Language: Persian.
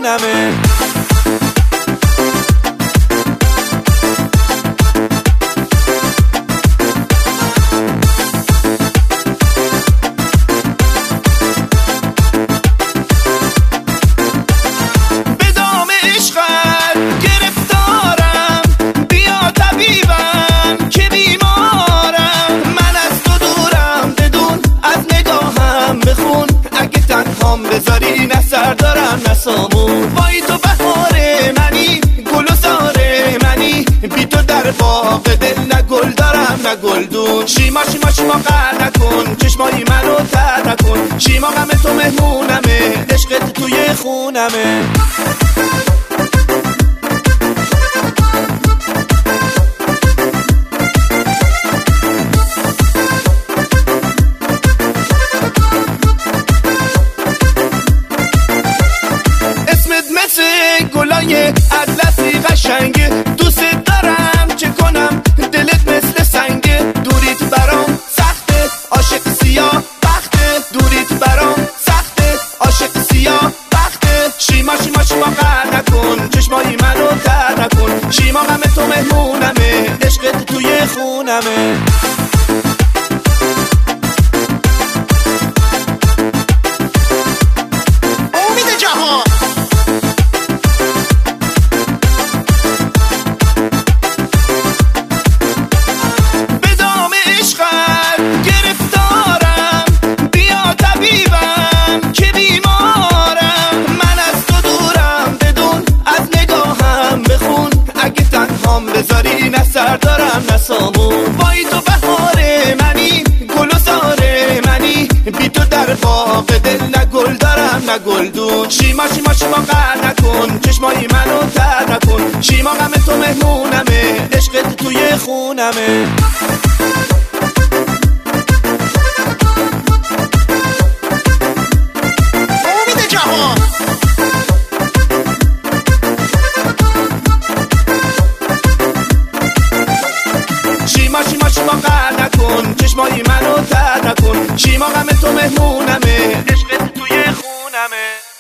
خونمه. بذاری نه سر دارم نه سامون، وای تو بهار منی گل و زار منی، بی تو در باغ دل نه گل دارم نه گلدون. شیما شیما شیما قهر نکن، چشمایی منو تر نکن، شیما غم تو مهمونمه، عشقت توی خونمه. گلای اطلسی قشنگه، دوست دارم چه کنم دلت مثل سنگه، دوریت برام سخته عاشق سیاه بخته، دوریت برام سخته عاشق سیاه بخته. شیما شیما شیما قهر نکن، چشمایی منو تر نکن، شیما غم تو مهمونمه، عشقت توی خونمه. بذاری نه سر دارم نه سامون، وای تو بهار منی گل و زار منی، بی تو در باغ دل نه گل دارم نه گلدون. شیما شیما شیما قهر نکن، چشمایی منو تر نکن، شیما غم تو مهمونمه، عشقت توی خونمه. شیما شیما شیما قهر نکن، چشمایی منو تر نکن، شیما غم تو مهمونمه، عشقت توی خونمه.